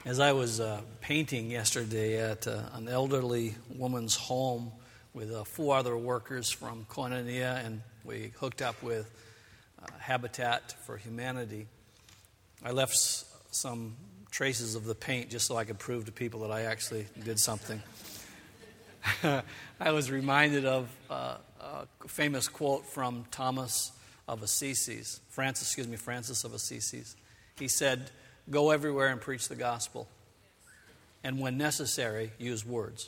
As I was painting yesterday at an elderly woman's home with 4 other workers from Koinonia, and we hooked up with Habitat for Humanity, I left some traces of the paint just so I could prove to people that I actually did something. I was reminded of a famous quote from Francis of Assisi. He said, "Go everywhere and preach the gospel, and when necessary, use words."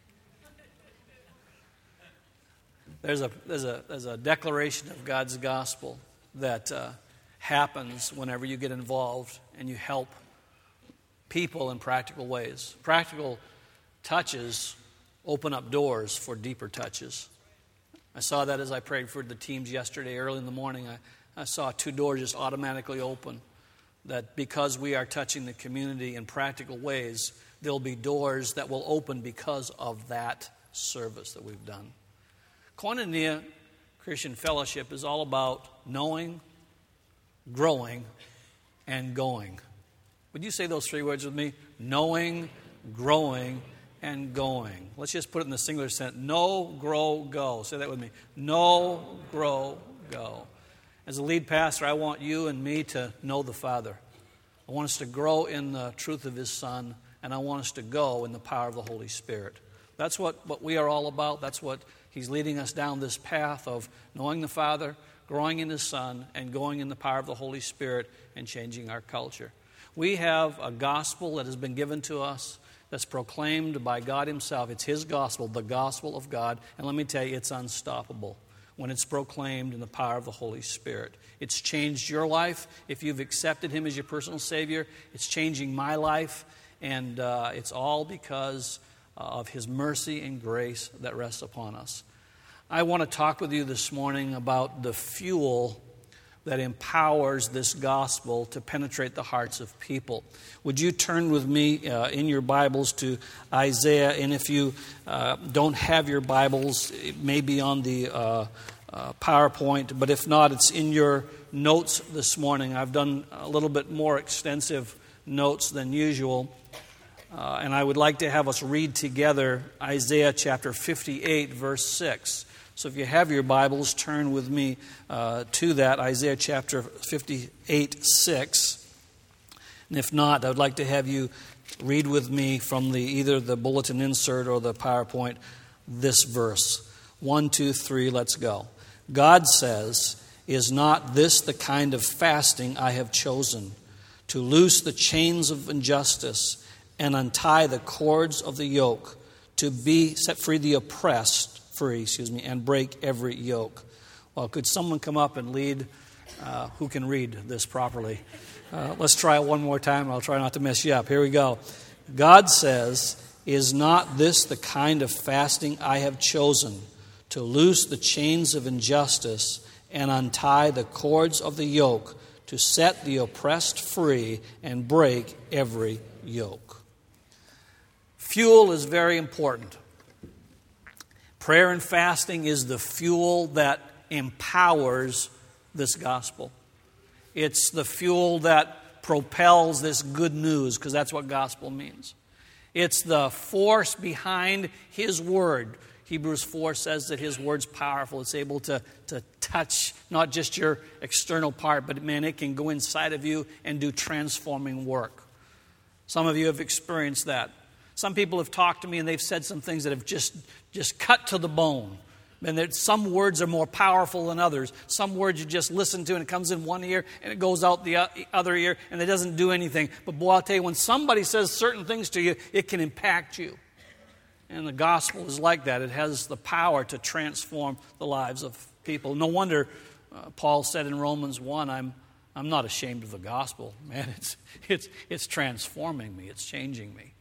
There's a declaration of God's gospel that happens whenever you get involved and you help people in practical ways. Practical touches open up doors for deeper touches. I saw that as I prayed for the teams yesterday early in the morning. I saw 2 doors just automatically open. That because we are touching the community in practical ways, there'll be doors that will open because of that service that we've done. Koinonia Christian Fellowship is all about knowing, growing, and going. Would you say those 3 words with me? Knowing, growing, and going. Let's just put it in the singular sense. Know, grow, go. Say that with me. Know, grow, go. As a lead pastor, I want you and me to know the Father. I want us to grow in the truth of His Son, and I want us to go in the power of the Holy Spirit. That's what we are all about. That's what He's leading us down this path of knowing the Father, growing in His Son, and going in the power of the Holy Spirit and changing our culture. We have a gospel that has been given to us that's proclaimed by God Himself. It's His gospel, the gospel of God. And let me tell you, it's unstoppable when it's proclaimed in the power of the Holy Spirit. It's changed your life if you've accepted Him as your personal Savior. It's changing my life, and it's all because of His mercy and grace that rests upon us. I want to talk with you this morning about the fuel that empowers this gospel to penetrate the hearts of people. Would you turn with me in your Bibles to Isaiah? And if you don't have your Bibles, it may be on the PowerPoint, but if not, it's in your notes this morning. I've done a little bit more extensive notes than usual, and I would like to have us read together Isaiah chapter 58, verse 6. So if you have your Bibles, turn with me to that, Isaiah chapter 58, 6. And if not, I would like to have you read with me from either the bulletin insert or the PowerPoint this verse. 1, 2, 3, let's go. God says, "Is not this the kind of fasting I have chosen, to loose the chains of injustice and untie the cords of the yoke, to be set free the oppressed, and break every yoke?" Well, could someone come up and lead who can read this properly? Let's try it one more time. I'll try not to mess you up. Here we go. God says, "Is not this the kind of fasting I have chosen, to loose the chains of injustice and untie the cords of the yoke, to set the oppressed free and break every yoke?" Fuel is very important. Prayer and fasting is the fuel that empowers this gospel. It's the fuel that propels this good news, because that's what gospel means. It's the force behind His Word. Hebrews 4 says that His Word's powerful. It's able to touch not just your external part, but man, it can go inside of you and do transforming work. Some of you have experienced that. Some people have talked to me and they've said some things that have just cut to the bone. And some words are more powerful than others. Some words you just listen to and it comes in one ear and it goes out the other ear and it doesn't do anything. But boy, I'll tell you, when somebody says certain things to you, it can impact you. And the gospel is like that. It has the power to transform the lives of people. No wonder Paul said in Romans 1, I'm not ashamed of the gospel. Man, it's transforming me. It's changing me.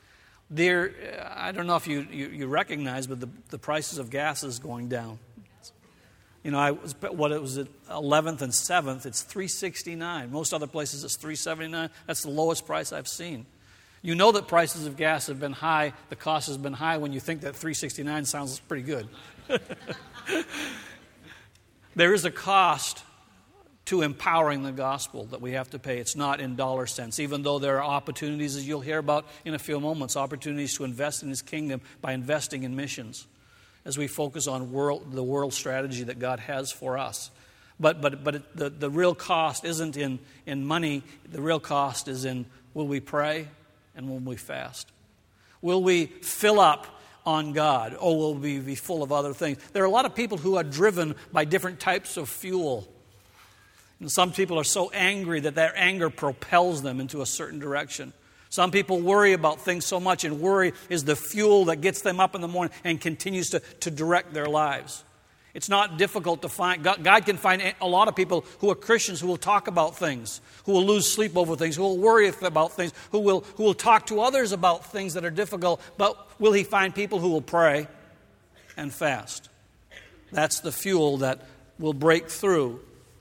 I don't know if you recognize, but the prices of gas is going down. You know, it was at 11th and 7th, it's $3.69. Most other places it's $3.79. That's the lowest price I've seen. You know that prices of gas have been high, the cost has been high when you think that $3.69 sounds pretty good. There is a cost to empowering the gospel that we have to pay. It's not in dollar cents, even though there are opportunities, as you'll hear about in a few moments, opportunities to invest in His kingdom by investing in missions as we focus on the world strategy that God has for us. But the real cost isn't in money. The real cost is in, will we pray and will we fast? Will we fill up on God, or will we be full of other things? There are a lot of people who are driven by different types of fuel. And some people are so angry that their anger propels them into a certain direction. Some people worry about things so much, and worry is the fuel that gets them up in the morning and continues to direct their lives. It's not difficult to find. God can find a lot of people who are Christians who will talk about things, who will lose sleep over things, who will worry about things, who will talk to others about things that are difficult. But will He find people who will pray and fast? That's the fuel that will break through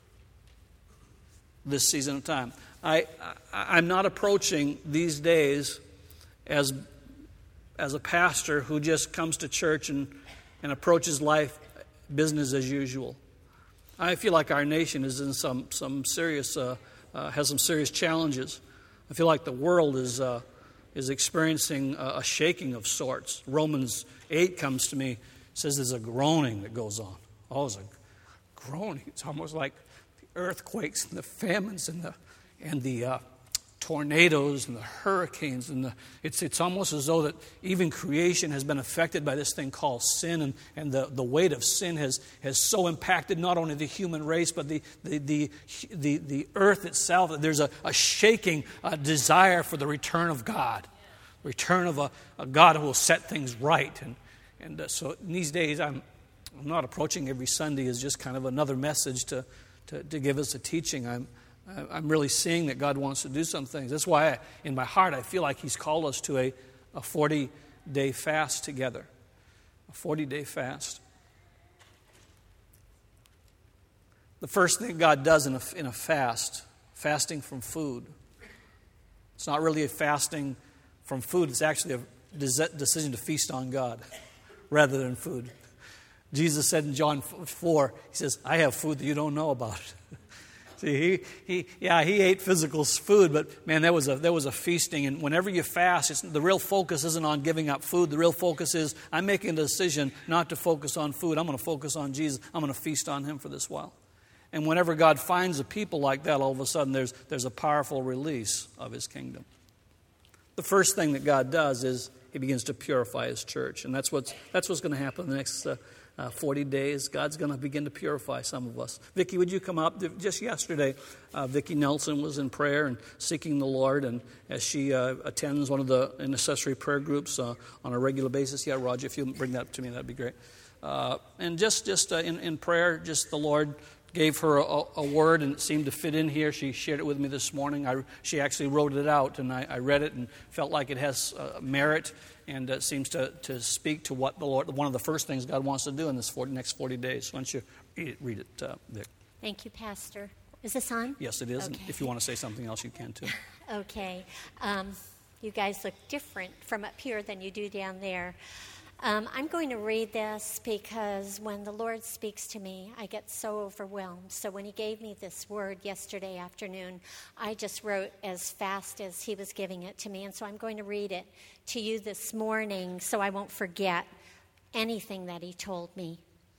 this season of time. I'm not approaching these days as a pastor who just comes to church and approaches life business as usual. I feel like our nation is in some serious has some serious challenges. I feel like the world is experiencing a shaking of sorts. Romans 8 comes to me, says there's a groaning that goes on. Oh, there's a groaning. It's almost like the earthquakes and the famines and the tornadoes and the hurricanes, and it's almost as though that even creation has been affected by this thing called sin, and the weight of sin has so impacted not only the human race but the earth itself that there's a shaking desire for the return of God, return of a God who will set things right, and so in these days I'm not approaching every Sunday as just kind of another message to give us a teaching. I'm really seeing that God wants to do some things. That's why in my heart I feel like He's called us to a 40-day fast together. A 40-day fast. The first thing God does in a fast, fasting from food. It's not really a fasting from food. It's actually a decision to feast on God rather than food. Jesus said in John 4, He says, I have food that you don't know about. See, he ate physical food, but man, there was a feasting. And whenever you fast, the real focus isn't on giving up food. The real focus is, I'm making a decision not to focus on food. I'm going to focus on Jesus. I'm going to feast on Him for this while. And whenever God finds a people like that, all of a sudden there's a powerful release of His kingdom. The first thing that God does is He begins to purify His church, and that's what's going to happen in the next 40 days. God's going to begin to purify some of us. Vicki, would you come up? Just yesterday, Vicki Nelson was in prayer and seeking the Lord, and as she attends one of the intercessory prayer groups on a regular basis. Yeah, Roger, if you'll bring that up to me, that'd be great. And just in prayer, just the Lord gave her a word, and it seemed to fit in here. She shared it with me this morning. She actually wrote it out, and I read it and felt like it has merit, and it seems to speak to what the Lord, one of the first things God wants to do in this next 40 days. Why don't you read it, Vic? Thank you, Pastor. Is this on? Yes, it is. Okay. And if you want to say something else, you can too. Okay. You guys look different from up here than you do down there. I'm going to read this because when the Lord speaks to me, I get so overwhelmed. So when He gave me this word yesterday afternoon, I just wrote as fast as He was giving it to me. And so I'm going to read it to you this morning so I won't forget anything that He told me.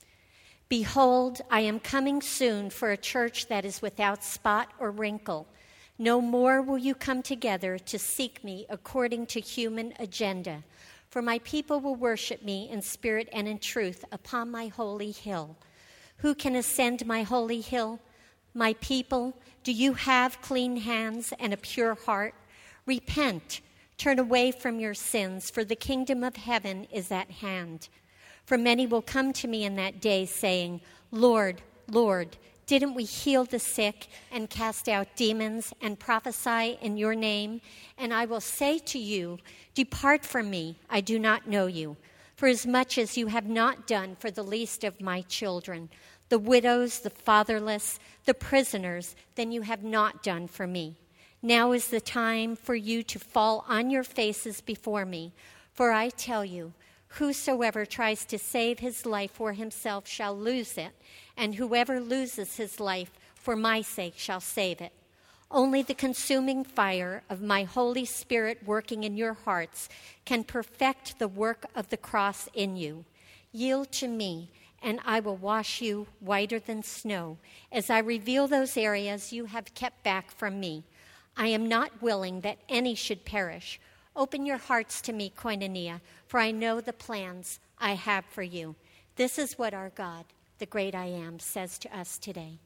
Behold, I am coming soon for a church that is without spot or wrinkle. No more will you come together to seek me according to human agenda. For my people will worship me in spirit and in truth upon my holy hill. Who can ascend my holy hill? My people, do you have clean hands and a pure heart? Repent, turn away from your sins, for the kingdom of heaven is at hand. For many will come to me in that day, saying, Lord, Lord, didn't we heal the sick and cast out demons and prophesy in your name? And I will say to you, depart from me, I do not know you. For as much as you have not done for the least of my children, the widows, the fatherless, the prisoners, then you have not done for me. Now is the time for you to fall on your faces before me. For I tell you, whosoever tries to save his life for himself shall lose it, and whoever loses his life for my sake shall save it. Only the consuming fire of my Holy Spirit working in your hearts can perfect the work of the cross in you. Yield to me, and I will wash you whiter than snow, as I reveal those areas you have kept back from me. I am not willing that any should perish. Open your hearts to me, Koinonia, for I know the plans I have for you. This is what our God, the great I Am, says to us today.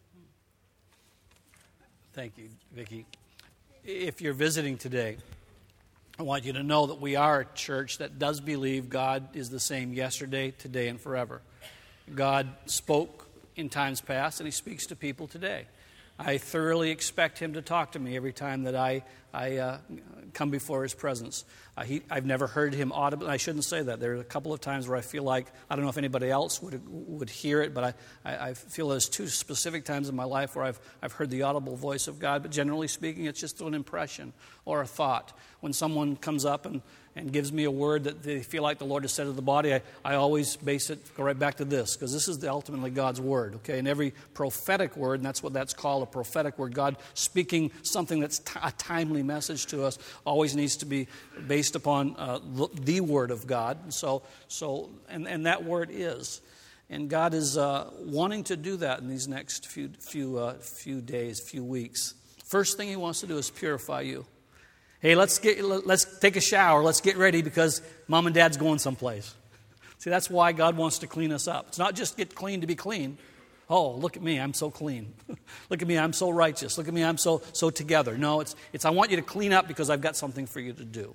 Thank you, Vicki. If you're visiting today, I want you to know that we are a church that does believe God is the same yesterday, today, and forever. God spoke in times past, and He speaks to people today. I thoroughly expect Him to talk to me every time that I come before His presence. I've never heard Him audibly. I shouldn't say that. There are a couple of times where I feel like, I don't know if anybody else would hear it, but I feel there's two specific times in my life where I've heard the audible voice of God. But generally speaking, it's just an impression or a thought. When someone comes up and gives me a word that they feel like the Lord has said to the body, I always go right back to this, because this is ultimately God's word, okay? And every prophetic word, and that's what that's called, a prophetic word, God speaking something that's a timely message to us, always needs to be based upon the word of God. And that word is. And God is wanting to do that in these next few days, few weeks. First thing He wants to do is purify you. Hey, let's take a shower. Let's get ready because Mom and Dad's going someplace. See, that's why God wants to clean us up. It's not just get clean to be clean. Oh, look at me, I'm so clean. Look at me, I'm so righteous. Look at me, I'm so together. No, it's I want you to clean up because I've got something for you to do.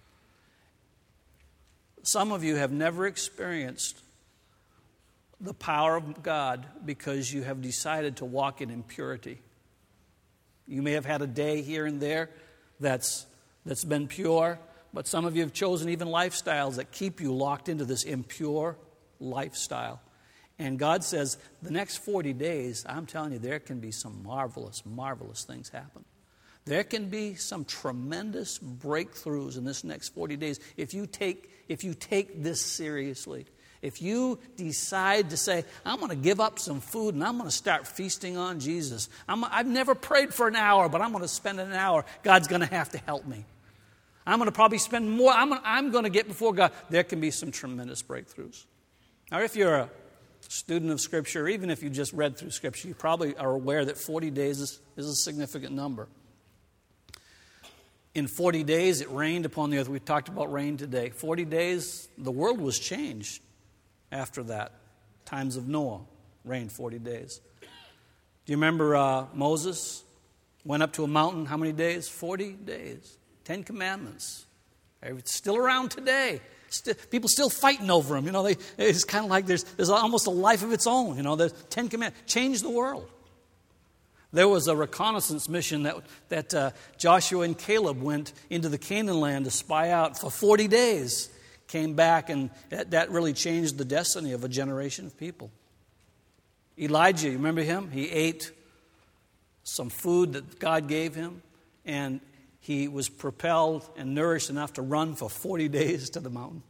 Some of you have never experienced the power of God because you have decided to walk in impurity. You may have had a day here and there that's been pure, but some of you have chosen even lifestyles that keep you locked into this impure lifestyle. And God says, the next 40 days, I'm telling you, there can be some marvelous, marvelous things happen. There can be some tremendous breakthroughs in this next 40 days if you take this seriously. If you decide to say, I'm going to give up some food and I'm going to start feasting on Jesus. I've never prayed for an hour, but I'm going to spend an hour. God's going to have to help me. I'm going to probably spend more. I'm going to get before God. There can be some tremendous breakthroughs. Now, if you're a student of Scripture, or even if you just read through Scripture, you probably are aware that 40 days is a significant number. In 40 days, it rained upon the earth. We talked about rain today. 40 days, the world was changed. After that, times of Noah, rained 40 days. Do you remember Moses went up to a mountain, how many days? 40 days. 10 Commandments. It's still around today. People still fighting over them. You know, it's kind of like there's almost a life of its own. You know, the 10 Commandments changed the world. There was a reconnaissance mission that Joshua and Caleb went into the Canaan land to spy out for 40 days. Came back, and that really changed the destiny of a generation of people. Elijah, you remember him? He ate some food that God gave him, and he was propelled and nourished enough to run for 40 days to the mountain.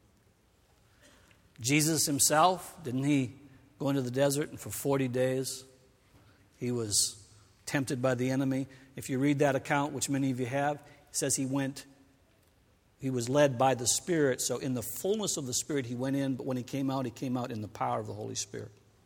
Jesus himself, didn't he go into the desert, and for 40 days he was tempted by the enemy? If you read that account, which many of you have, it says he was led by the Spirit. So in the fullness of the Spirit he went in, but when he came out in the power of the Holy Spirit.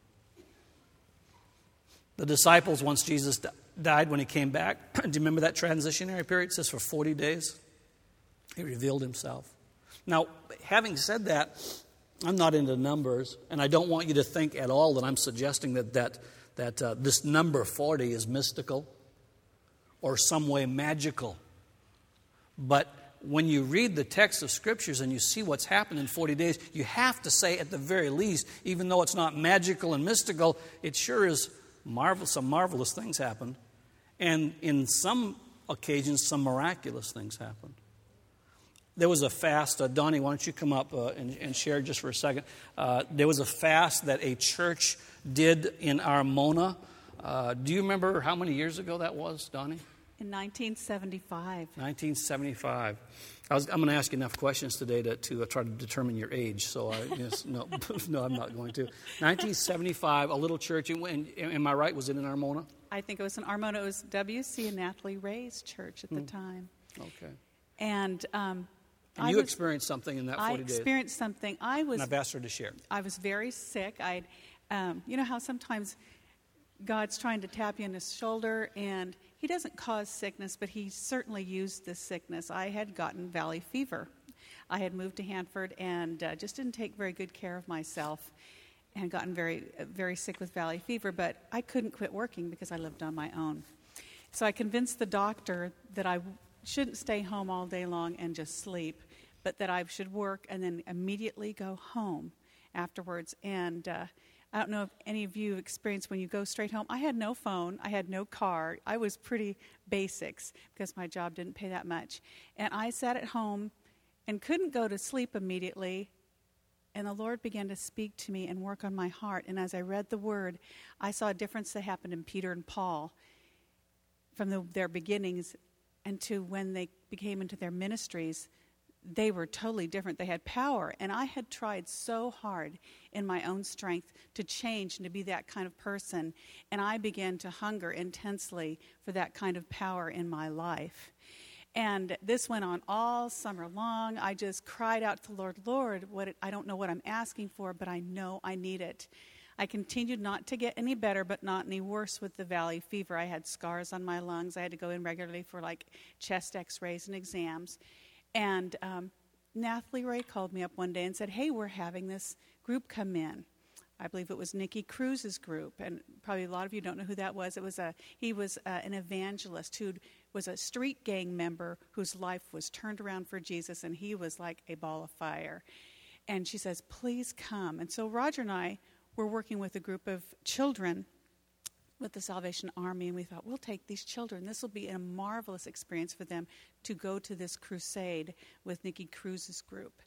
The disciples, once Jesus died, when he came back, do you remember that transitionary period? It says for 40 days he revealed himself. Now, having said that, I'm not into numbers, and I don't want you to think at all that I'm suggesting that this number 40 is mystical or some way magical. But when you read the text of Scriptures and you see what's happened in 40 days, you have to say at the very least, even though it's not magical and mystical, it sure is marvelous. Some marvelous things happened. And in some occasions, some miraculous things happened. There was a fast. Donnie, why don't you come up and share just for a second. There was a fast that a church did in Armona. Do you remember how many years ago that was, Donnie? In 1975. 1975. I'm going to ask you enough questions today to try to determine your age. So, no, I'm not going to. 1975, a little church. Am I right? Was it in Armona? I think it was in Armona. It was W.C. and Natalie Ray's church at the time. Okay. And you experienced something in that 40 days. I experienced something. And I've asked her to share. I was very sick. You know how sometimes God's trying to tap you on his shoulder, and he doesn't cause sickness, but he certainly used this sickness. I had gotten valley fever. I had moved to Hanford and just didn't take very good care of myself and gotten very, very sick with valley fever, but I couldn't quit working because I lived on my own. So I convinced the doctor that I shouldn't stay home all day long and just sleep, but that I should work and then immediately go home afterwards. And I don't know if any of you have experienced when you go straight home. I had no phone. I had no car. I was pretty basics because my job didn't pay that much. And I sat at home and couldn't go to sleep immediately. And the Lord began to speak to me and work on my heart. And as I read the Word, I saw a difference that happened in Peter and Paul from their beginnings and to when they became into their ministries. They were totally different. They had power. And I had tried so hard in my own strength to change and to be that kind of person. And I began to hunger intensely for that kind of power in my life. And this went on all summer long. I just cried out to the Lord, Lord, I don't know what I'm asking for, but I know I need it. I continued not to get any better, but not any worse with the valley fever. I had scars on my lungs. I had to go in regularly for like chest x-rays and exams. And Natalie Ray called me up one day and said, hey, we're having this group come in. I believe it was Nikki Cruz's group, and probably a lot of you don't know who that was. He was an evangelist who was a street gang member whose life was turned around for Jesus, and he was like a ball of fire. And she says, please come. And so Roger and I were working with a group of children with the Salvation Army, and we thought, we'll take these children. This will be a marvelous experience for them to go to this crusade with Nikki Cruz's group.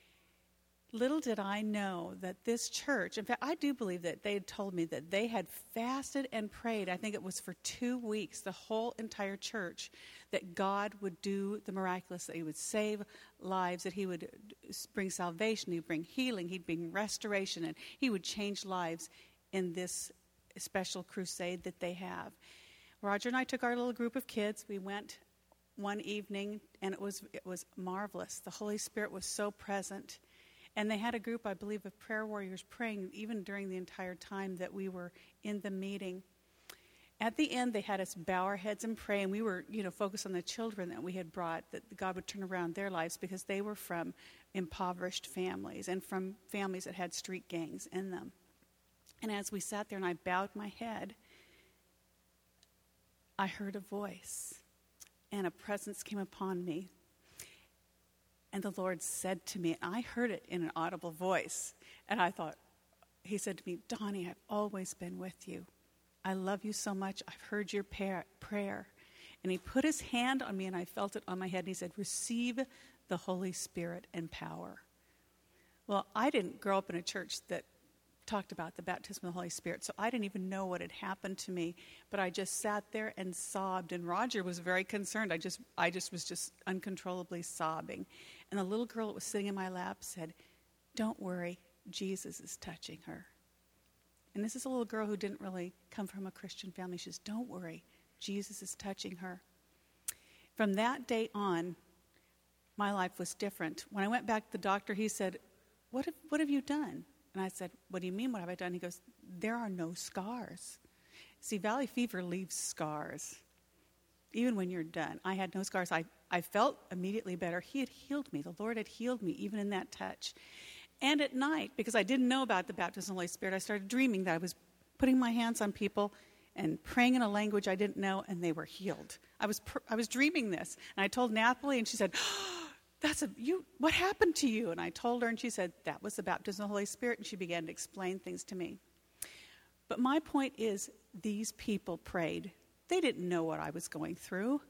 Little did I know that this church, in fact, I do believe that they had told me that they had fasted and prayed, I think it was for 2 weeks, the whole entire church, that God would do the miraculous, that he would save lives, that he would bring salvation, he'd bring healing, he'd bring restoration, and he would change lives in this special crusade that they have. Roger and I took our little group of kids. We went one evening, and it was marvelous. The Holy Spirit was so present. And they had a group, I believe, of prayer warriors praying even during the entire time that we were in the meeting. At the end, they had us bow our heads and pray, and we were, focused on the children that we had brought, that God would turn around their lives because they were from impoverished families and from families that had street gangs in them. And as we sat there and I bowed my head, I heard a voice, and a presence came upon me. And the Lord said to me, and I heard it in an audible voice, and I thought, he said to me, Donnie, I've always been with you. I love you so much. I've heard your prayer. And he put his hand on me, and I felt it on my head, and he said, receive the Holy Spirit and power. Well, I didn't grow up in a church that talked about the baptism of the Holy Spirit, so I didn't even know what had happened to me, but I just sat there and sobbed, and Roger was very concerned. I just was uncontrollably sobbing. And the little girl that was sitting in my lap said, don't worry, Jesus is touching her. And this is a little girl who didn't really come from a Christian family. She says, don't worry, Jesus is touching her. From that day on, my life was different. When I went back to the doctor, he said, what have you done? And I said, what do you mean, what have I done? He goes, there are no scars. See, valley fever leaves scars. Even when you're done. I had no scars. I felt immediately better. He had healed me. The Lord had healed me, even in that touch. And at night, because I didn't know about the baptism of the Holy Spirit, I started dreaming that I was putting my hands on people and praying in a language I didn't know, and they were healed. I was dreaming this. And I told Natalie, and she said, what happened to you? And I told her, and she said, that was the baptism of the Holy Spirit, and she began to explain things to me. But my point is, these people prayed. They didn't know what I was going through,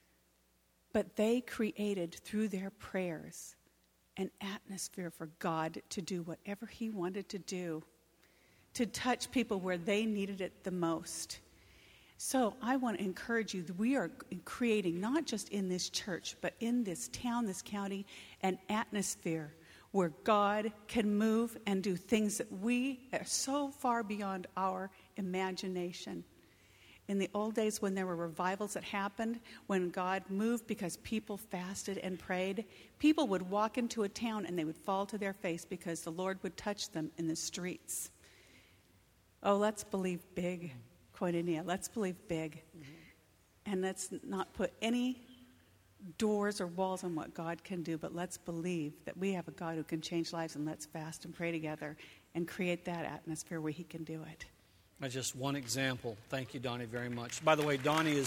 but they created, through their prayers, an atmosphere for God to do whatever he wanted to do, to touch people where they needed it the most. So I want to encourage you that we are creating, not just in this church, but in this town, this county, an atmosphere where God can move and do things that we are so far beyond our imagination. In the old days when there were revivals that happened, when God moved because people fasted and prayed, people would walk into a town and they would fall to their face because the Lord would touch them in the streets. Oh, let's believe big, Koinonia. Let's believe big. Mm-hmm. And let's not put any doors or walls on what God can do, but let's believe that we have a God who can change lives, and let's fast and pray together and create that atmosphere where he can do it. That's just one example. Thank you, Donnie, very much. By the way, Donnie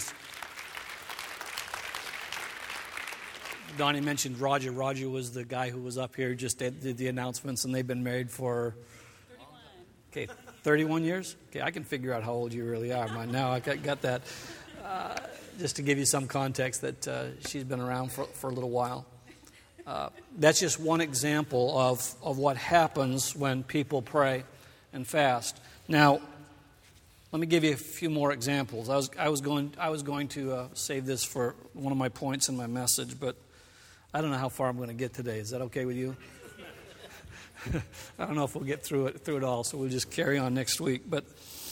mentioned Roger. Roger was the guy who was up here, just did the announcements, and they've been married for 31 years? Okay, I can figure out how old you really are. Now I got that. Just to give you some context that she's been around for a little while. That's just one example of what happens when people pray and fast. Now, let me give you a few more examples. I was going to save this for one of my points in my message, but I don't know how far I'm going to get today. Is that okay with you? I don't know if we'll get through it all, so we'll just carry on next week. But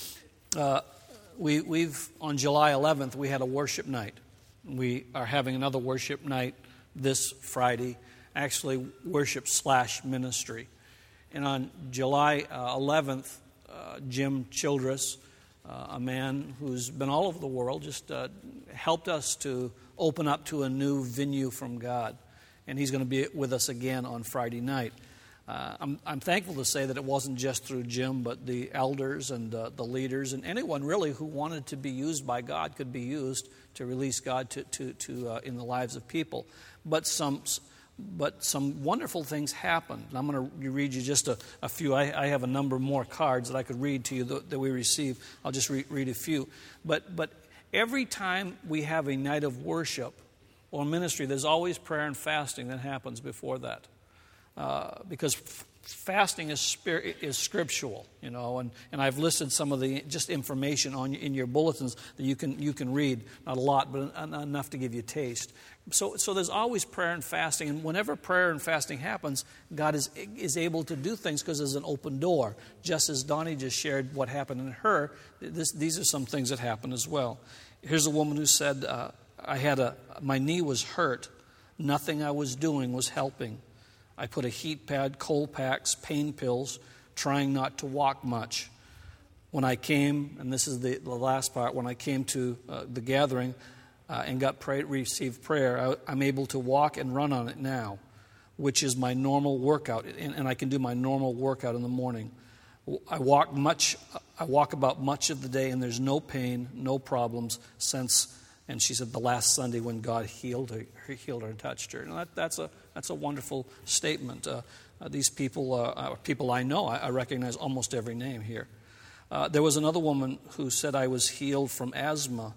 we've on July 11th we had a worship night. We are having another worship night this Friday. Actually, worship/ministry. And on July 11th, Jim Childress, a man who's been all over the world, just helped us to open up to a new venue from God. And he's going to be with us again on Friday night. I'm thankful to say that it wasn't just through Jim, but the elders and the leaders and anyone really who wanted to be used by God could be used to release God to in the lives of people. But some wonderful things happened. And I'm going to read you just a few. I have a number more cards that I could read to you that we received. I'll just read a few. But every time we have a night of worship or ministry, there's always prayer and fasting that happens before that. Because fasting is scriptural, and I've listed some of the just information in your bulletins that you can read. Not a lot, but enough to give you a taste. So there's always prayer and fasting, and whenever prayer and fasting happens, God is able to do things because there's an open door. Just as Donnie just shared what happened in her, these are some things that happen as well. Here's a woman who said, my knee was hurt. Nothing I was doing was helping. I put a heat pad, cold packs, pain pills, trying not to walk much. When I came, and this is the last part, when I came to the gathering and received prayer, I'm able to walk and run on it now, which is my normal workout, and I can do my normal workout in the morning. I walk about much of the day, and there's no pain, no problems since. And she said the last Sunday when God healed her and touched her. And that's a wonderful statement. These people are people I know. I recognize almost every name here. There was another woman who said I was healed from asthma.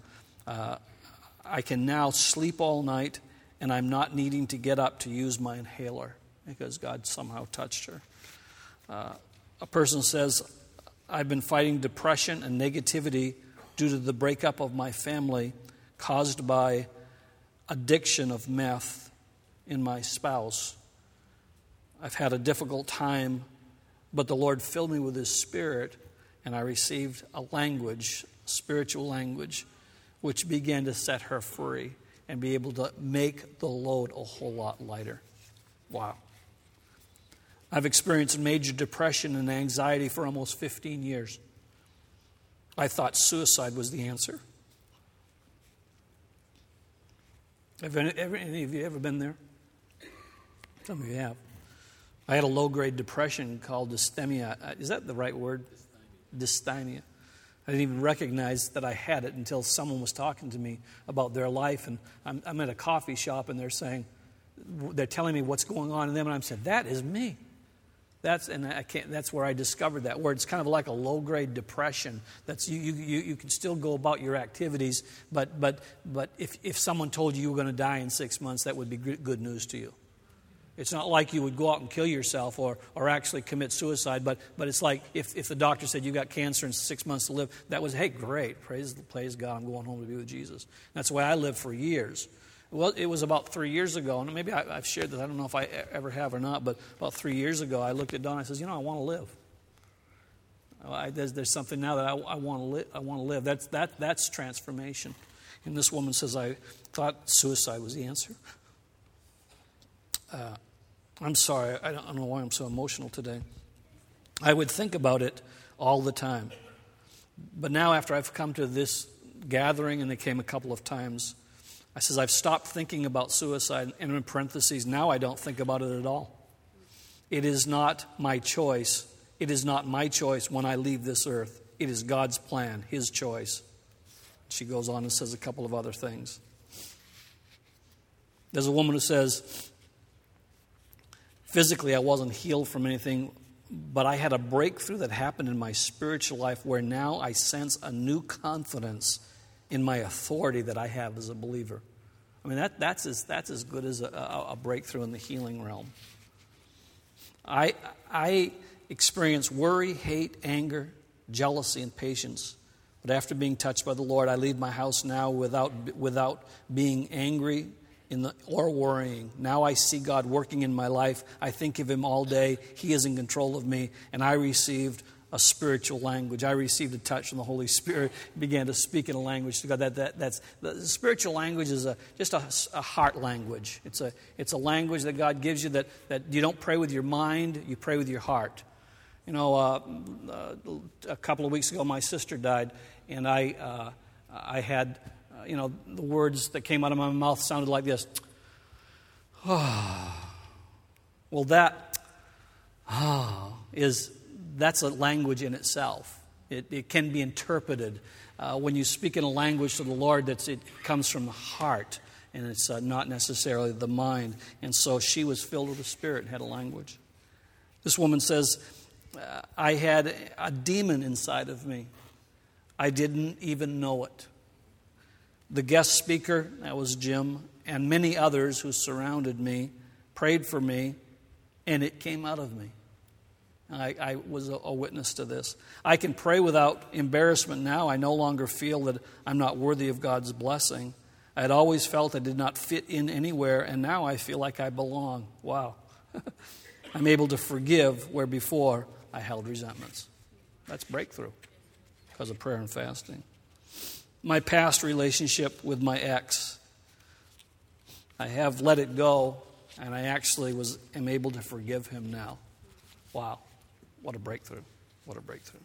I can now sleep all night, and I'm not needing to get up to use my inhaler because God somehow touched her. A person says, I've been fighting depression and negativity due to the breakup of my family caused by addiction of meth in my spouse. I've had a difficult time, but the Lord filled me with His Spirit, and I received a language, spiritual language, which began to set her free and be able to make the load a whole lot lighter. Wow. I've experienced major depression and anxiety for almost 15 years. I thought suicide was the answer. Have any of you ever been there? Some of you have. I had a low-grade depression called dysthymia. Is that the right word? Dysthymia. I didn't even recognize that I had it until someone was talking to me about their life. And I'm at a coffee shop, and they're telling me what's going on in them, and I'm saying, that is me. That's where I discovered that word. It's kind of like a low-grade depression. That's you can still go about your activities, but if someone told you were going to die in 6 months, that would be good news to you. It's not like you would go out and kill yourself or actually commit suicide, but it's like if the doctor said you got cancer and 6 months to live, that was, hey, great, praise God, I'm going home to be with Jesus. That's the way I lived for years. Well, it was about 3 years ago, and maybe I've shared this. I don't know if I ever have or not, but about 3 years ago, I looked at Don and I says, I want to live. There's something now that I want to live. That's transformation. And this woman says, I thought suicide was the answer. I'm sorry. I don't know why I'm so emotional today. I would think about it all the time. But now after I've come to this gathering, and they came a couple of times, I says, I've stopped thinking about suicide, and in parentheses, now I don't think about it at all. It is not my choice. It is not my choice when I leave this earth. It is God's plan, His choice. She goes on and says a couple of other things. There's a woman who says, physically I wasn't healed from anything, but I had a breakthrough that happened in my spiritual life where now I sense a new confidence in my authority that I have as a believer. I mean, that's as good as a breakthrough in the healing realm. I experience worry, hate, anger, jealousy, and patience. But after being touched by the Lord, I leave my house now without being angry or worrying. Now I see God working in my life. I think of Him all day. He is in control of me. And I received a spiritual language. I received a touch from the Holy Spirit. Began to speak in a language to God. That's the spiritual language is just a heart language. It's a language that God gives you that you don't pray with your mind. You pray with your heart. You know, a couple of weeks ago, my sister died, and I had, the words that came out of my mouth sounded like this. Well, that's a language in itself. It can be interpreted. When you speak in a language to the Lord, it comes from the heart, and it's not necessarily the mind. And so she was filled with the Spirit and had a language. This woman says, I had a demon inside of me. I didn't even know it. The guest speaker, that was Jim, and many others who surrounded me, prayed for me, and it came out of me. I was a witness to this. I can pray without embarrassment now. I no longer feel that I'm not worthy of God's blessing. I had always felt I did not fit in anywhere, and now I feel like I belong. Wow. I'm able to forgive where before I held resentments. That's breakthrough because of prayer and fasting. My past relationship with my ex, I have let it go, and I actually am able to forgive him now. Wow. What a breakthrough. What a breakthrough.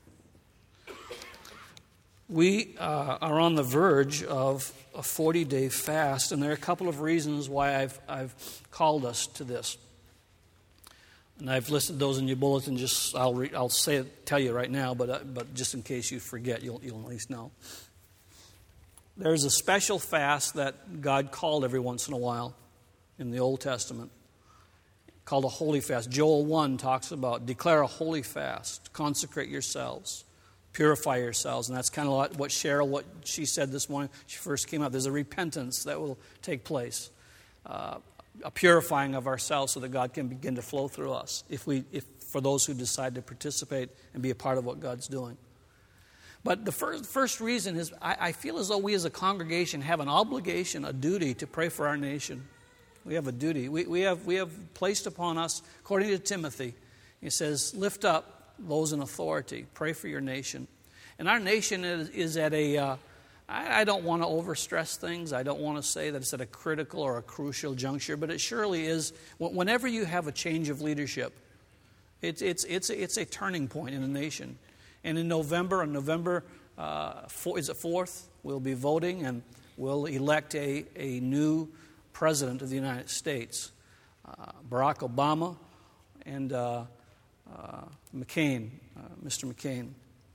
We are on the verge of a 40-day fast, and there are a couple of reasons why I've called us to this. And I've listed those in your bulletin. I'll tell you right now, but just in case you forget, you'll at least know. There's a special fast that God called every once in a while in the Old Testament, called a holy fast. Joel 1 talks about declare a holy fast, consecrate yourselves, purify yourselves. And that's kind of what she said this morning. She first came out. There's a repentance that will take place, a purifying of ourselves so that God can begin to flow through us if for those who decide to participate and be a part of what God's doing. But the first reason is I feel as though we as a congregation have an obligation, a duty to pray for our nation. We have a duty. We have placed upon us, according to Timothy, it says, lift up those in authority. Pray for your nation. And our nation is at I don't want to overstress things. I don't want to say that it's at a critical or a crucial juncture, but it surely is. Whenever you have a change of leadership, it's a turning point in a nation. And in November, is it 4th, we'll be voting and we'll elect a new President of the United States, Barack Obama and McCain, Mr. McCain.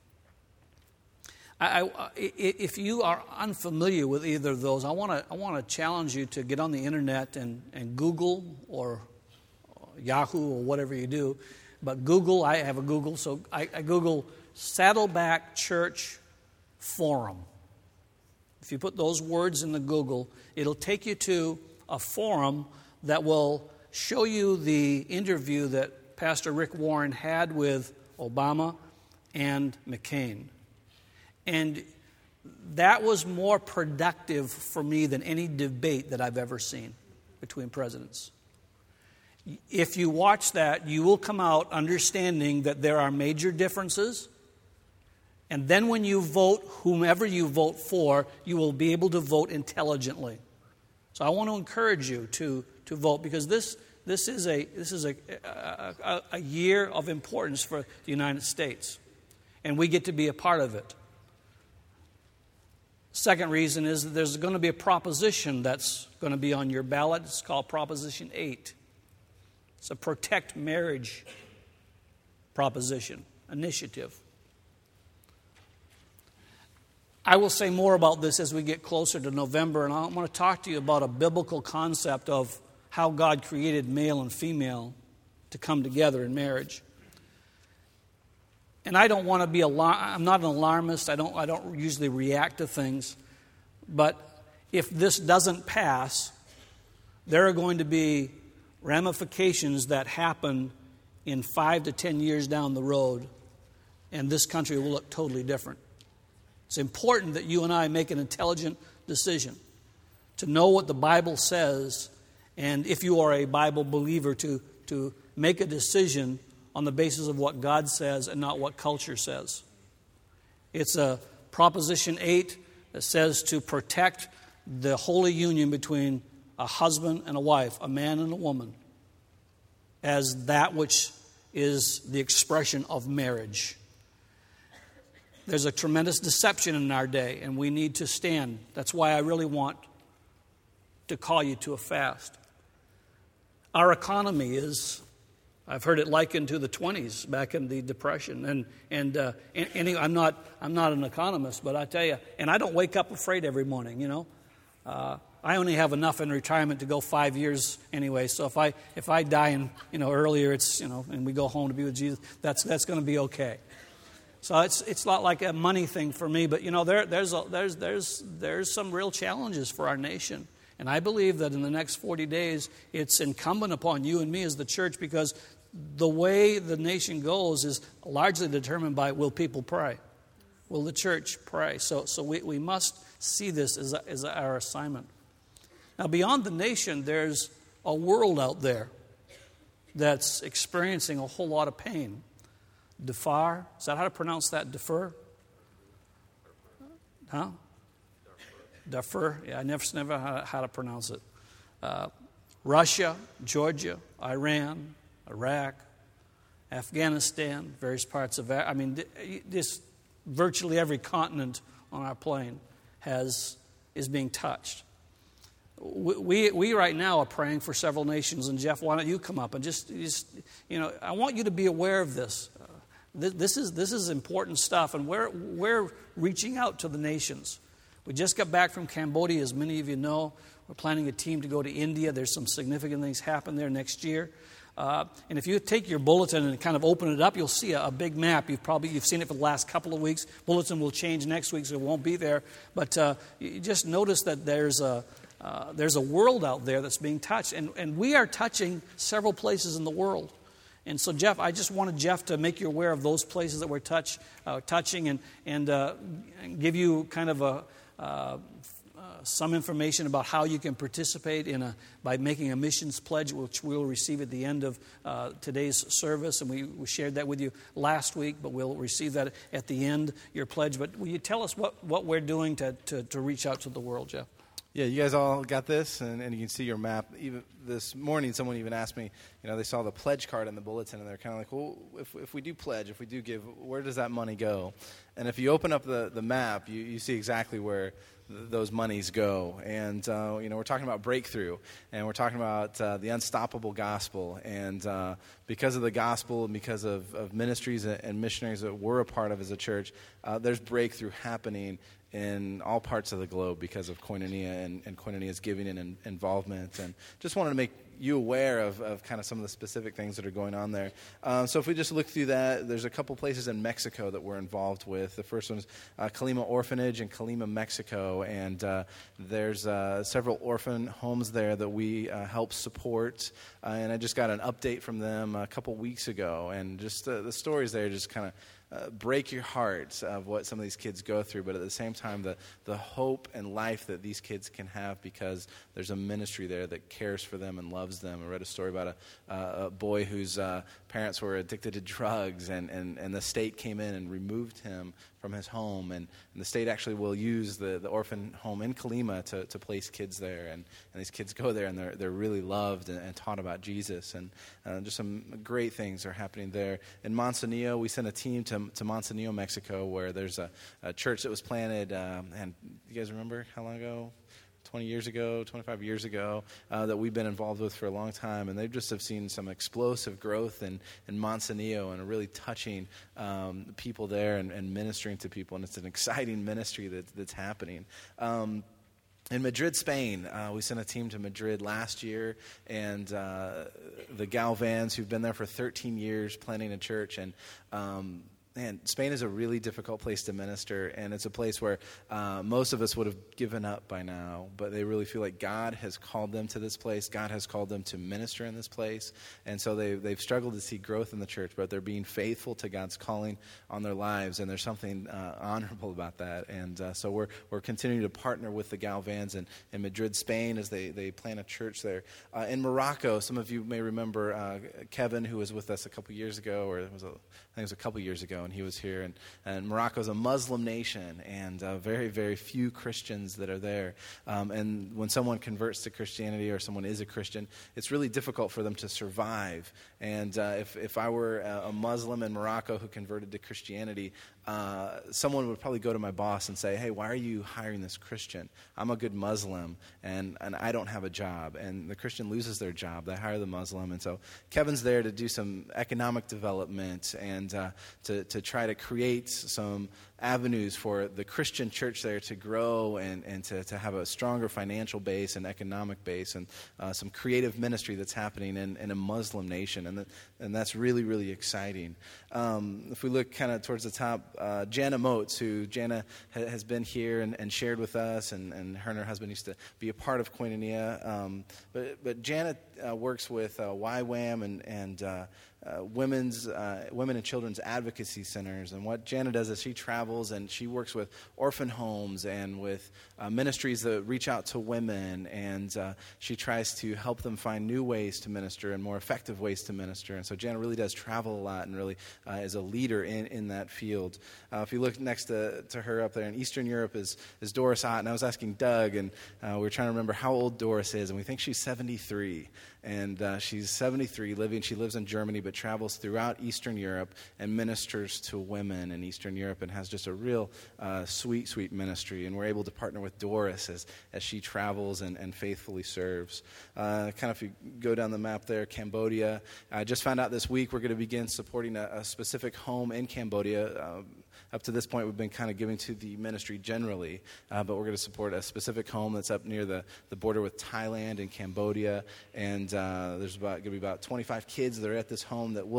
If you are unfamiliar with either of those, I want to challenge you to get on the internet and Google or Yahoo or whatever you do. But Google, I have a Google, so I Google Saddleback Church Forum. If you put those words in the Google, it'll take you to a forum that will show you the interview that Pastor Rick Warren had with Obama and McCain. And that was more productive for me than any debate that I've ever seen between presidents. If you watch that, you will come out understanding that there are major differences, And then when you vote, whomever you vote for, you will be able to vote intelligently. So I want to encourage you to vote, because this is a year of importance for the United States, and we get to be a part of it. Second reason is that there's going to be a proposition that's going to be on your ballot. It's called Proposition 8. It's a protect marriage proposition, initiative. I will say more about this as we get closer to November, and I want to talk to you about a biblical concept of how God created male and female to come together in marriage. And I don't want to be I'm not an alarmist. I don't usually react to things. But if this doesn't pass, there are going to be ramifications that happen in 5 to 10 years down the road, and this country will look totally different. It's important that you and I make an intelligent decision to know what the Bible says, and if you are a Bible believer, to make a decision on the basis of what God says and not what culture says. It's a Proposition 8 that says to protect the holy union between a husband and a wife, a man and a woman, as that which is the expression of marriage. There's a tremendous deception in our day, and we need to stand. That's why I really want to call you to a fast. Our economy is, I've heard it likened to the 20s back in the Depression. And I'm not an economist, but I tell you, and I don't wake up afraid every morning, you know. I only have enough in retirement to go 5 years anyway. So if I die earlier, it's and we go home to be with Jesus, that's going to be okay. So it's not like a money thing for me, but there's some real challenges for our nation. And I believe that in the next 40 days, it's incumbent upon you and me as the church, because the way the nation goes is largely determined by, will people pray? Will the church pray? So we must see this as our assignment. Now, beyond the nation, there's a world out there that's experiencing a whole lot of pain. Darfur, is that how to pronounce that? Darfur? Huh? Darfur? Yeah, I never how to pronounce it. Russia, Georgia, Iran, Iraq, Afghanistan, various parts of this virtually every continent on our plane is being touched. We right now are praying for several nations, and Jeff, why don't you come up and just I want you to be aware of this. This is important stuff, and we're reaching out to the nations. We just got back from Cambodia, as many of you know. We're planning a team to go to India. There's some significant things happen there next year. And if you take your bulletin and kind of open it up, you'll see a big map. You've seen it for the last couple of weeks. Bulletin will change next week, so it won't be there. But you just notice that there's a world out there that's being touched, and we are touching several places in the world. And so, Jeff, I just wanted Jeff to make you aware of those places that we're touching, and give you kind of some information about how you can participate by making a missions pledge, which we'll receive at the end of today's service. And we shared that with you last week, but we'll receive that at the end, your pledge. But will you tell us what we're doing to reach out to the world, Jeff? Yeah, you guys all got this, and you can see your map. Even this morning, someone even asked me, they saw the pledge card in the bulletin, and they're kind of like, well, if we do pledge, if we do give, where does that money go? And if you open up the map, you see exactly where those monies go. And, we're talking about breakthrough, and we're talking about the unstoppable gospel. And because of the gospel and because of ministries and missionaries that we're a part of as a church, there's breakthrough happening in all parts of the globe because of Koinonia and Koinonia's giving and involvement. And just wanted to make you aware of kind of some of the specific things that are going on there. So if we just look through that, there's a couple places in Mexico that we're involved with. The first one is Colima Orphanage in Colima, Mexico. And there's several orphan homes there that we help support. And I just got an update from them a couple weeks ago. And just the stories there just kind of break your hearts of what some of these kids go through, but at the same time, the hope and life that these kids can have because there's a ministry there that cares for them and loves them. I read a story about a boy whose parents were addicted to drugs, and the state came in and removed him his home, and the state actually will use the orphan home in Colima to place kids there, and these kids go there and they're really loved and taught about Jesus, and just some great things are happening there. In Manzanillo, we sent a team to Manzanillo, Mexico, where there's a church that was planted, and you guys remember how long ago? 20 years ago, 25 years ago, that we've been involved with for a long time, and they just have seen some explosive growth in Manzanillo and are really touching people there and ministering to people, and it's an exciting ministry that's happening. In Madrid, Spain, we sent a team to Madrid last year, and the Galvans, who've been there for 13 years planting a church, and man, Spain is a really difficult place to minister, and it's a place where most of us would have given up by now, but they really feel like God has called them to this place. God has called them to minister in this place, and so they've struggled to see growth in the church, but they're being faithful to God's calling on their lives, and there's something honorable about that. And so we're continuing to partner with the Galvans in Madrid, Spain, as they plant a church there. In Morocco, some of you may remember Kevin, who was with us a couple years ago, or I think it was a couple years ago, and he was here. And Morocco is a Muslim nation, and very, very few Christians that are there. And when someone converts to Christianity or someone is a Christian, it's really difficult for them to survive. And if I were a Muslim in Morocco who converted to Christianity, someone would probably go to my boss and say, hey, why are you hiring this Christian? I'm a good Muslim, and I don't have a job. And the Christian loses their job. They hire the Muslim. And so Kevin's there to do some economic development and to try to create some avenues for the Christian church there to grow and to have a stronger financial base and economic base, and some creative ministry that's happening in a Muslim nation. And that's really, really exciting. If we look kind of towards the top, Jana Motes, who Jana has been here and shared with us, and her and her husband used to be a part of Koinonia. But Jana works with YWAM and women and children's advocacy centers. And what Jana does is she travels and she works with orphan homes and with ministries that reach out to women, and she tries to help them find new ways to minister and more effective ways to minister. And so Jana really does travel a lot and really is a leader in that field. If you look next to her up there in Eastern Europe is Doris Ott, and I was asking Doug, and we were trying to remember how old Doris is, and we think she's 73. And she's 73, she lives in Germany, but travels throughout Eastern Europe and ministers to women in Eastern Europe, and has just a real sweet, sweet ministry. And we're able to partner with Doris as she travels and faithfully serves. Kind of if you go down the map there, Cambodia. I just found out this week we're going to begin supporting a specific home in Cambodia. Up to this point, we've been kind of giving to the ministry generally, but we're going to support a specific home that's up near the border with Thailand and Cambodia, and there's going to be about 25 kids that are at this home that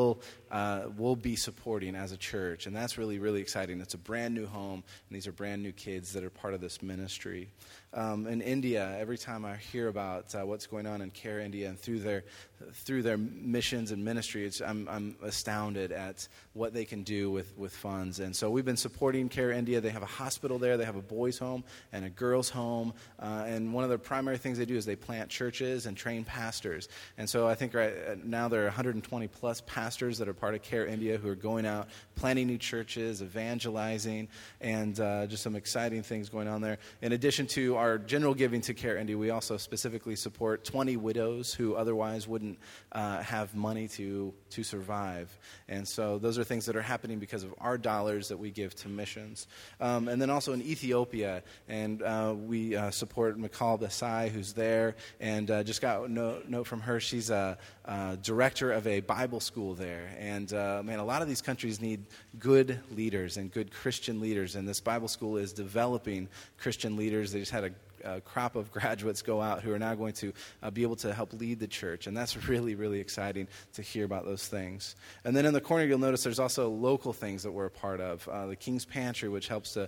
we'll be supporting as a church, and that's really, really exciting. It's a brand new home, and these are brand new kids that are part of this ministry. In India, every time I hear about what's going on in Care India and through their missions and ministries, I'm astounded at what they can do with funds. And so we've been supporting Care India. They have a hospital there. They have a boys' home and a girls' home. And one of the primary things they do is they plant churches and train pastors. And so I think right now there are 120 plus pastors that are part of Care India who are going out, planting new churches, evangelizing, and just some exciting things going on there. In addition to our general giving to Care India, we also specifically support 20 widows who otherwise wouldn't have money to survive. And so those are things that are happening because of our dollars that we give to missions. And then also in Ethiopia, and we support Mikal Desai, who's there, and just got a note from her. She's a director of a Bible school there. And man, a lot of these countries need good leaders and good Christian leaders, and this Bible school is developing Christian leaders. They just had a crop of graduates go out who are now going to be able to help lead the church, and that's really, really exciting to hear about those things. And then in the corner, you'll notice there's also local things that we're a part of. The King's Pantry, which helps to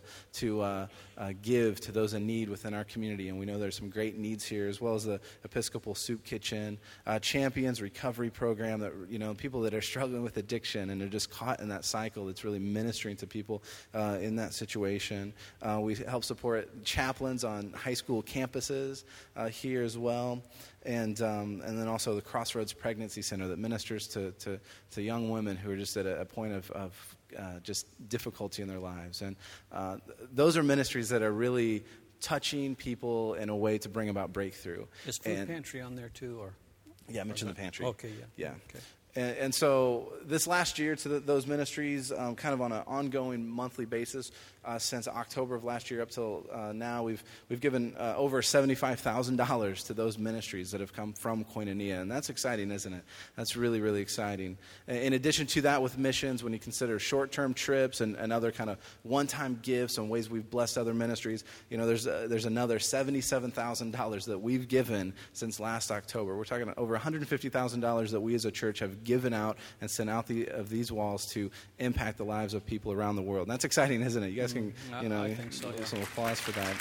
give to those in need within our community, and we know there's some great needs here, as well as the Episcopal Soup Kitchen, Champions Recovery Program, that people that are struggling with addiction and are just caught in that cycle. That's really ministering to people in that situation. We help support chaplains on high school campuses here as well, and then also the Crossroads Pregnancy Center that ministers to young women who are just at a point of just difficulty in their lives. And those are ministries that are really touching people in a way to bring about breakthrough. Is Food Pantry on there too, or? Yeah, I mentioned the pantry. Okay, yeah. Okay. And so this last year to those ministries, kind of on an ongoing monthly basis, since October of last year up till now, we've given over $75,000 to those ministries that have come from Koinonia. And that's exciting, isn't it? That's really, really exciting. In addition to that, with missions, when you consider short-term trips and other kind of one-time gifts and ways we've blessed other ministries, there's another $77,000 that we've given since last October. We're talking over $150,000 that we as a church have given out and sent out of these walls to impact the lives of people around the world. And that's exciting, isn't it? You guys can, I think so, give some applause for that.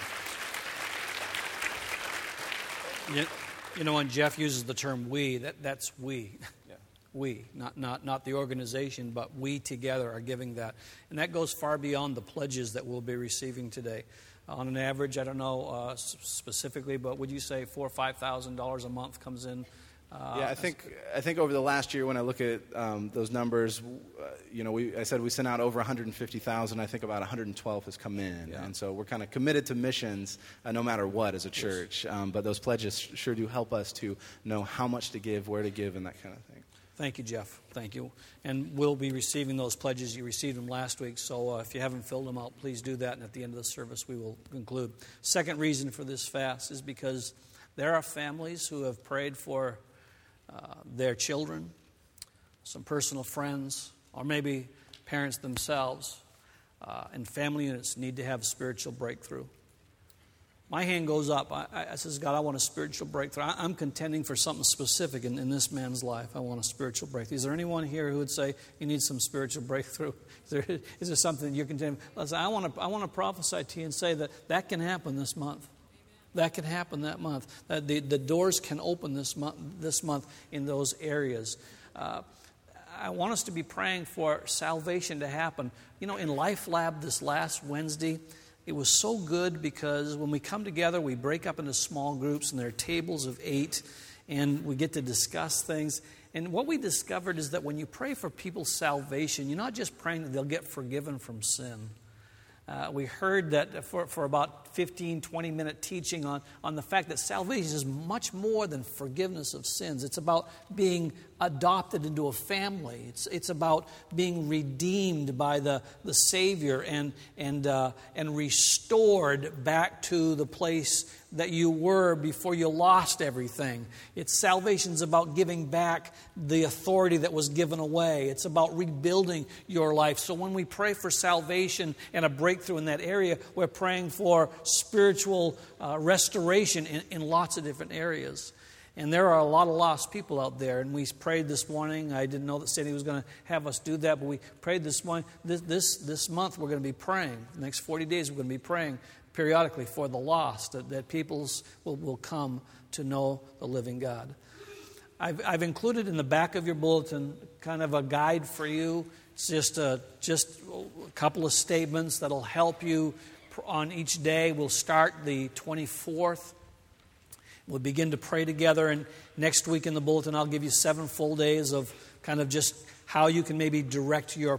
When Jeff uses the term "we," that's we. Yeah. We, not the organization, but we together are giving that. And that goes far beyond the pledges that we'll be receiving today. On an average, I don't know specifically, but would you say $4,000 or $5,000 a month comes in? I think over the last year, when I look at those numbers, I said we sent out over 150,000. I think about 112 has come in, and so we're kind of committed to missions no matter what as a church. But those pledges sure do help us to know how much to give, where to give, and that kind of thing. Thank you, Jeff. Thank you. And we'll be receiving those pledges. You received them last week, so if you haven't filled them out, please do that. And at the end of the service, we will conclude. Second reason for this fast is because there are families who have prayed for their children, some personal friends, or maybe parents themselves, and family units need to have spiritual breakthrough. My hand goes up. I says, God, I want a spiritual breakthrough. I'm contending for something specific in this man's life. I want a spiritual breakthrough. Is there anyone here who would say you need some spiritual breakthrough? Is there something you're contending? Listen, I want to prophesy to you and say that can happen this month. That can happen that month. The doors can open this month in those areas. I want us to be praying for salvation to happen. In Life Lab this last Wednesday, it was so good because when we come together, we break up into small groups, and there are tables of 8, and we get to discuss things. And what we discovered is that when you pray for people's salvation, you're not just praying that they'll get forgiven from sin. We heard that for about 15, 20-minute teaching on the fact that salvation is much more than forgiveness of sins. It's about being adopted into a family. It's about being redeemed by the Savior and restored back to the place that you were before you lost everything. Salvation's about giving back the authority that was given away. It's about rebuilding your life. So when we pray for salvation and a breakthrough in that area, we're praying for spiritual restoration in lots of different areas. And there are a lot of lost people out there. And we prayed this morning. I didn't know that Cindy was going to have us do that, but we prayed this morning. This month we're going to be praying. The next 40 days we're going to be praying periodically for the lost, that peoples will come to know the living God. I've included in the back of your bulletin kind of a guide for you. It's just a couple of statements that'll help you on each day. We'll start the 24th. We'll begin to pray together, and next week in the bulletin I'll give you 7 full days of kind of just how you can maybe direct your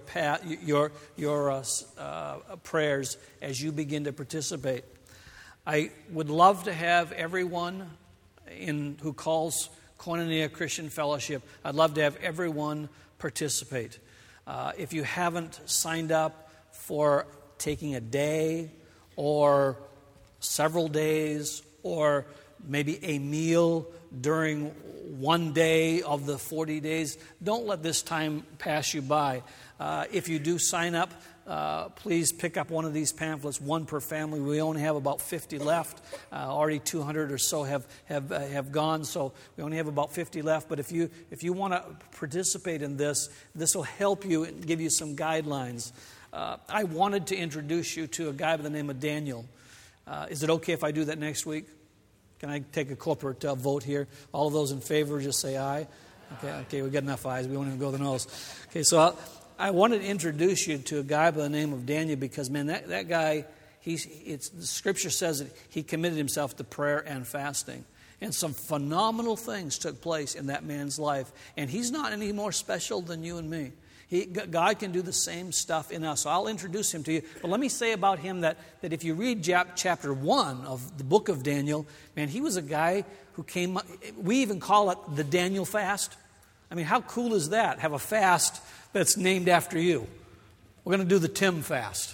prayers as you begin to participate. I would love to have everyone who calls Koinonia Christian Fellowship, I'd love to have everyone participate. If you haven't signed up for taking a day or several days or maybe a meal during one day of the 40 days, don't let this time pass you by. If you do sign up, please pick up one of these pamphlets, one per family. We only have about 50 left. Already 200 or so have gone, so we only have about 50 left. But if you want to participate in this will help you and give you some guidelines. I wanted to introduce you to a guy by the name of Daniel. Is it okay if I do that next week? Can I take a corporate vote here? All of those in favor, just say aye. Okay, we got enough ayes. We won't even go to the nose. Okay, so I wanted to introduce you to a guy by the name of Daniel because, man, that guy, the Scripture says that he committed himself to prayer and fasting. And some phenomenal things took place in that man's life. And he's not any more special than you and me. God can do the same stuff in us. So I'll introduce him to you. But let me say about him that if you read chapter 1 of the book of Daniel, man, he was a guy who came, we even call it the Daniel fast. I mean, how cool is that? Have a fast that's named after you. We're going to do the Tim fast.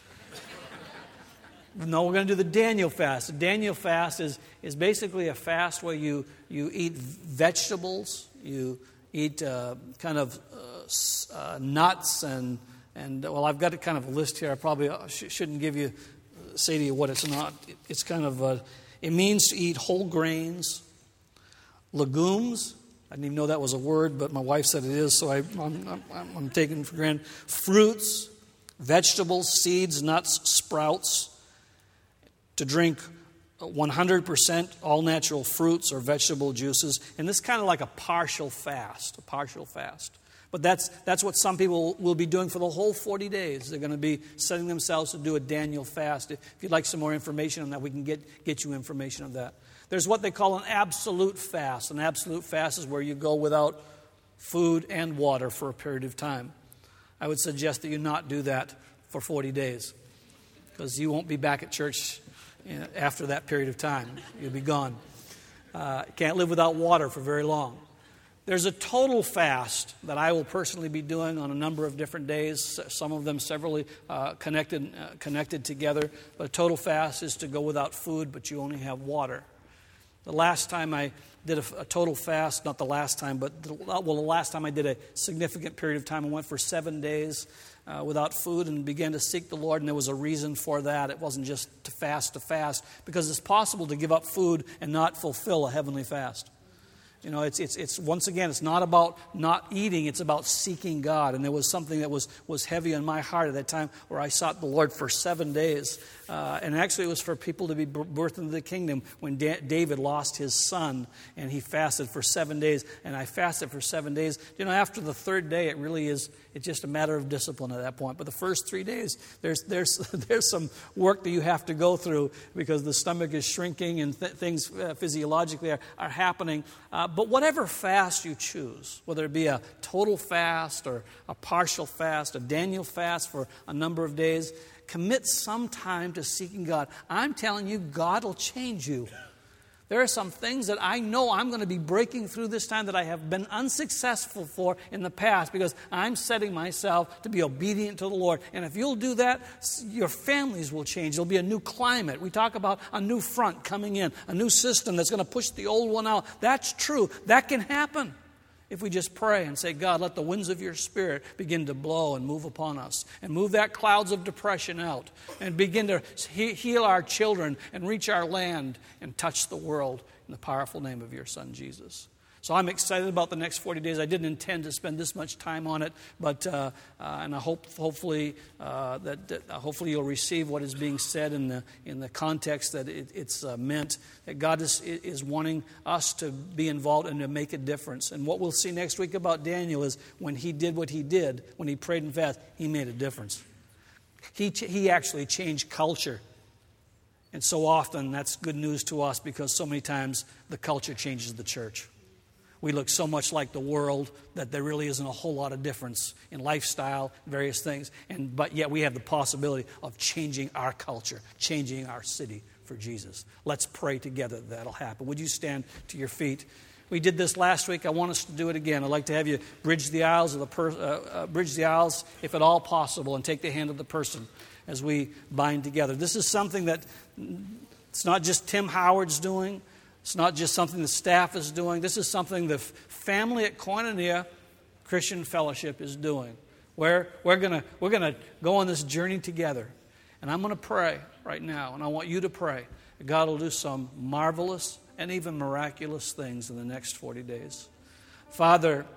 No, we're going to do the Daniel fast. The Daniel fast is basically a fast where you eat vegetables, you eat nuts and well, I've got a kind of a list here. I probably shouldn't say to you what it's not. It's kind of it means to eat whole grains, legumes. I didn't even know that was a word, but my wife said it is, so I'm taking it for granted. Fruits, vegetables, seeds, nuts, sprouts. To drink 100% all natural fruits or vegetable juices. And this is kind of like a partial fast. But that's what some people will be doing for the whole 40 days. They're going to be setting themselves to do a Daniel fast. If you'd like some more information on that, we can get you information on that. There's what they call an absolute fast. An absolute fast is where you go without food and water for a period of time. I would suggest that you not do that for 40 days because you won't be back at church after that period of time. You'll be gone. Can't live without water for very long. There's a total fast that I will personally be doing on a number of different days, some of them severally connected together. But a total fast is to go without food, but you only have water. The last time I did a total fast, not the last time, but the last time I did a significant period of time, I went for 7 days without food and began to seek the Lord, and there was a reason for that. It wasn't just to fast, because it's possible to give up food and not fulfill a heavenly fast. You know, it's once again, it's not about not eating, it's about seeking God. And there was something that was heavy on my heart at that time where I sought the Lord for 7 days. And actually it was for people to be birthed into the kingdom when David lost his son and he fasted for 7 days. And I fasted for 7 days. You know, after the third day, it's just a matter of discipline at that point. But the first 3 days, there's some work that you have to go through because the stomach is shrinking and things physiologically are happening. But whatever fast you choose, whether it be a total fast or a partial fast, a Daniel fast for a number of days, commit some time to seeking God. I'm telling you, God will change you. There are some things that I know I'm going to be breaking through this time that I have been unsuccessful for in the past because I'm setting myself to be obedient to the Lord. And if you'll do that, your families will change. There'll be a new climate. We talk about a new front coming in, a new system that's going to push the old one out. That's true. That can happen if we just pray and say, God, let the winds of your Spirit begin to blow and move upon us and move that clouds of depression out and begin to heal our children and reach our land and touch the world in the powerful name of your Son, Jesus. So I'm excited about the next 40 days. I didn't intend to spend this much time on it, but and I hopefully you'll receive what is being said in the context that it's meant. That God is wanting us to be involved and to make a difference. And what we'll see next week about Daniel is when he did what he did, when he prayed and fasted, he made a difference. He actually changed culture. And so often that's good news to us because so many times the culture changes the church. We look so much like the world that there really isn't a whole lot of difference in lifestyle, various things. But yet we have the possibility of changing our culture, changing our city for Jesus. Let's pray together that'll happen. Would you stand to your feet? We did this last week. I want us to do it again. I'd like to have you bridge the aisles if at all possible, and take the hand of the person as we bind together. This is something that it's not just Tim Howard's doing. It's not just something the staff is doing. This is something the family at Koinonia Christian Fellowship is doing. We're going to go on this journey together. And I'm going to pray right now, and I want you to pray that God will do some marvelous and even miraculous things in the next 40 days. Father,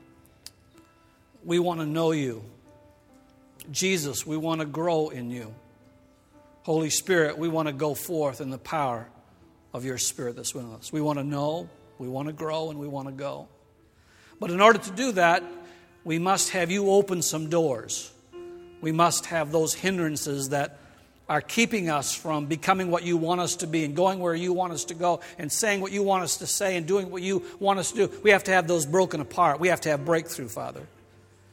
we want to know you. Jesus, we want to grow in you. Holy Spirit, we want to go forth in the power of your Spirit that's within us. We want to know, we want to grow, and we want to go. But in order to do that, we must have you open some doors. We must have those hindrances that are keeping us from becoming what you want us to be and going where you want us to go and saying what you want us to say and doing what you want us to do. We have to have those broken apart. We have to have breakthrough, Father.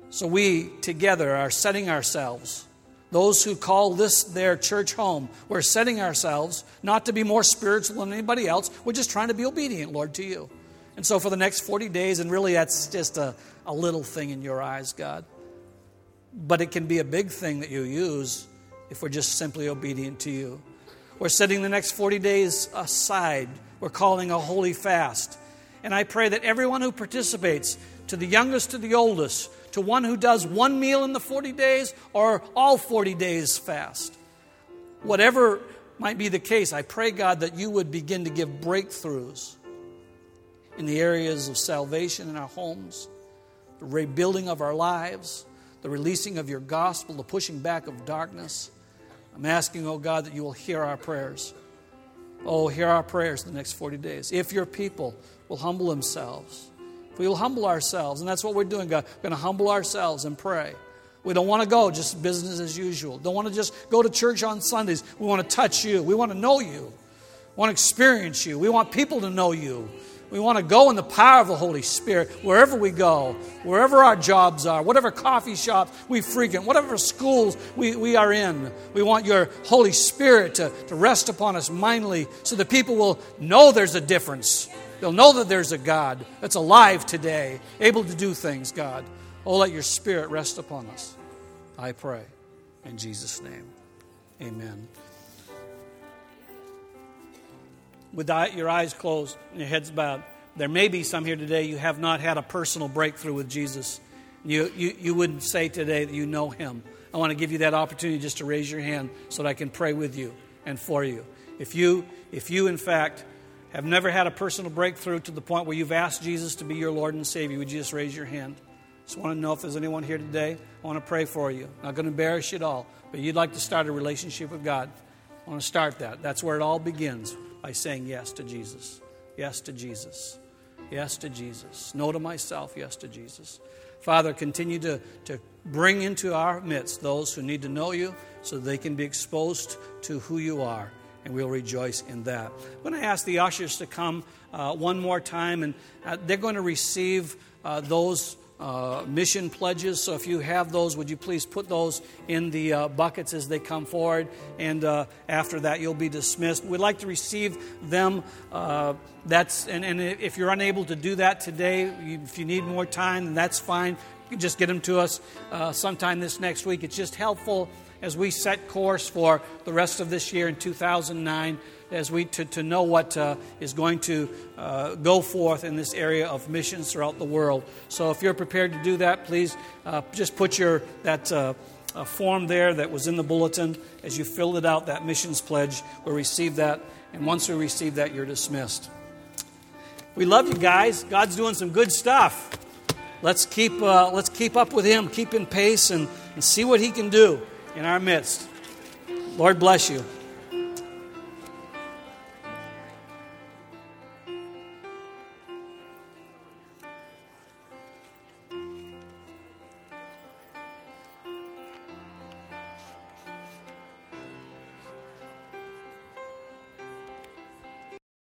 So we together are setting ourselves, those who call this their church home, we're setting ourselves not to be more spiritual than anybody else. We're just trying to be obedient, Lord, to you. And so for the next 40 days, and really that's just a little thing in your eyes, God. But it can be a big thing that you use if we're just simply obedient to you. We're setting the next 40 days aside. We're calling a holy fast. And I pray that everyone who participates, to the youngest to the oldest, to one who does one meal in the 40 days or all 40 days fast, whatever might be the case, I pray, God, that you would begin to give breakthroughs in the areas of salvation in our homes, the rebuilding of our lives, the releasing of your gospel, the pushing back of darkness. I'm asking, oh God, that you will hear our prayers. Oh, hear our prayers in the next 40 days. If your people will humble themselves, if we will humble ourselves, and that's what we're doing, God. We're going to humble ourselves and pray. We don't want to go just business as usual. Don't want to just go to church on Sundays. We want to touch you. We want to know you. We want to experience you. We want people to know you. We want to go in the power of the Holy Spirit wherever we go, wherever our jobs are, whatever coffee shops we frequent, whatever schools we are in. We want your Holy Spirit to rest upon us mightily so that people will know there's a difference. They'll know that there's a God that's alive today, able to do things, God. Oh, let your Spirit rest upon us, I pray. In Jesus' name, amen. With your eyes closed and your heads bowed, there may be some here today you have not had a personal breakthrough with Jesus. You wouldn't say today that you know him. I want to give you that opportunity just to raise your hand so that I can pray with you and for you. If you in fact have never had a personal breakthrough to the point where you've asked Jesus to be your Lord and Savior, would you just raise your hand? Just want to know if there's anyone here today. I want to pray for you. Not going to embarrass you at all, but you'd like to start a relationship with God. I want to start that. That's where it all begins, by saying yes to Jesus. Yes to Jesus. Yes to Jesus. No to myself, yes to Jesus. Father, continue to bring into our midst those who need to know you so they can be exposed to who you are, and we'll rejoice in that. I'm going to ask the ushers to come one more time, and they're going to receive those mission pledges. So if you have those, would you please put those in the buckets as they come forward, and after that you'll be dismissed. We'd like to receive them. And if you're unable to do that today, if you need more time, then that's fine. You can just get them to us sometime this next week. It's just helpful as we set course for the rest of this year in 2009, as we to know what is going to go forth in this area of missions throughout the world. So if you're prepared to do that, please just put that form there that was in the bulletin. As you filled it out, that missions pledge, we'll receive that. And once we receive that, you're dismissed. We love you guys. God's doing some good stuff. Let's keep up with him, keep in pace, and see what he can do in our midst. Lord bless you.